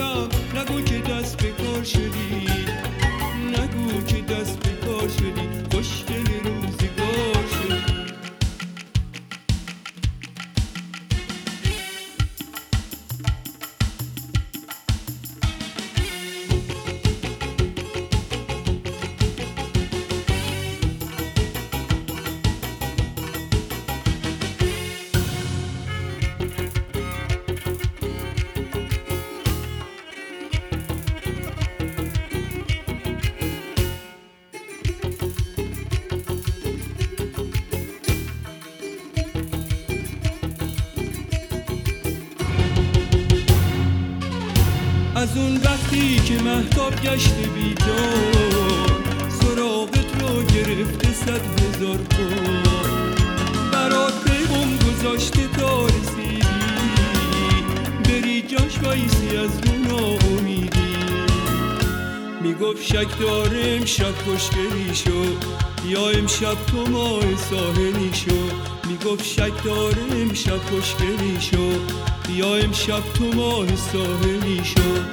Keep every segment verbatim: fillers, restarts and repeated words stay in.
دلم نگو که دست به کار شدی، نگو که دست به کار شدی، خوشگل روزگار شدی. از اون وقتی که مهتاب گشته بیدار، سراغت رو گرفته صد هزار بار، برات پیغام گذاشته تا رسیدی، بری جاش بایستی از اون امیدی. میگفت شک داره امشب خوشگلی شو، یا امشب تو ماه ساحلی شو. میگفت شک داره امشب خوشگلی شو، یا امشب تو ماه ساحلی شو.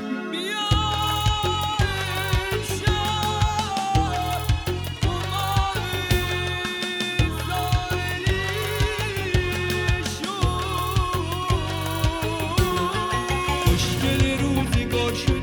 خوشگل روزگار شد